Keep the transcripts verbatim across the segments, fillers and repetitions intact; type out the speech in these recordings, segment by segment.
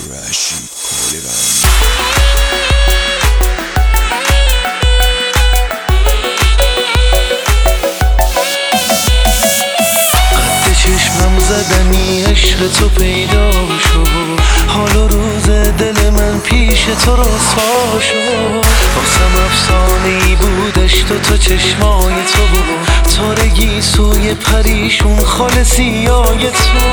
رشید کوهلبند. قد چشمم زدنی عشق تو پیدا شد، حال و روز دل من پیش تو رسوا شد. واسم افسانه‌ای بودش تو تو چشمای تو بود، تارگی سوی پریشون خال سیای تو.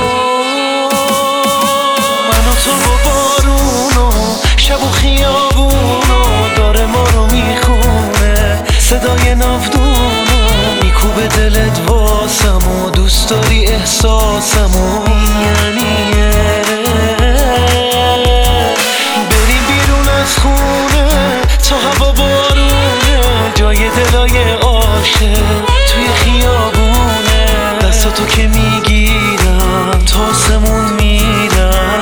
من و تو و بارون و شب و خیابون و داره ما رو میخونه، صدای ناودون و میکوبه دلت واسم و دوست داری احساسم و یعنیه بریم بیرون از خونه تا هوا بارونه، جای دلای عاشق توی خیابونه. دستاتو که میگیرم تا آسمون میرم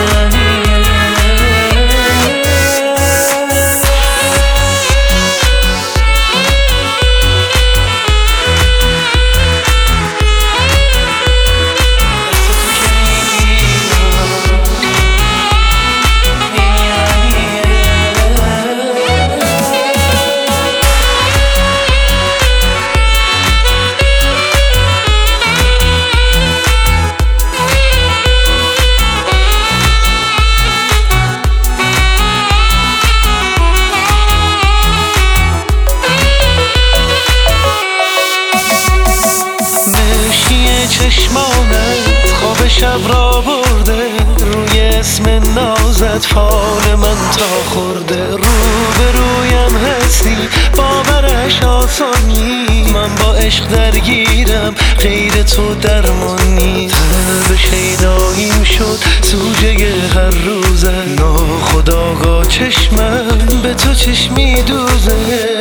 چشمانت خواب شب را برده، روی اسم نازت فال من تا خورده. رو به رویم هستی باورش آسان نیست، من با عشق درگیرم غیر تو درمان نیست. به شیداییم شد سوژه هر روزه، ناخودآگاه چشمم به تو چشمی دوزه.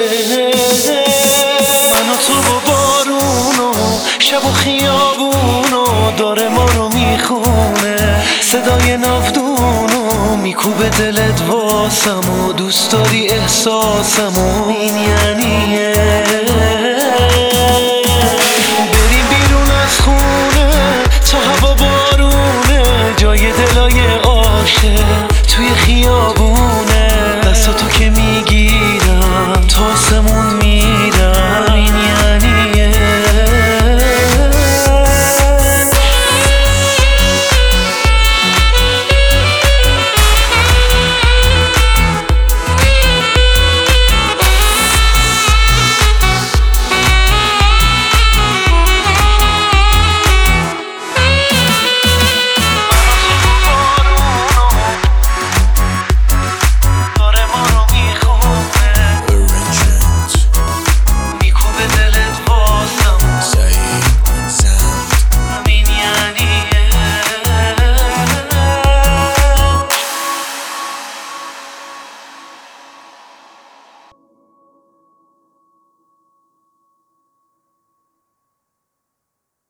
من و تو و بارون و شب و خیابون و داره ما رو میخونه، صدای ناودون و میکوبه دلت واسم و دوست داری احساسم و این یعنیه بریم بیرون از خونه تا هوا بارونه، جای دلای عاشق توی خیابونه. دستاتو که میگی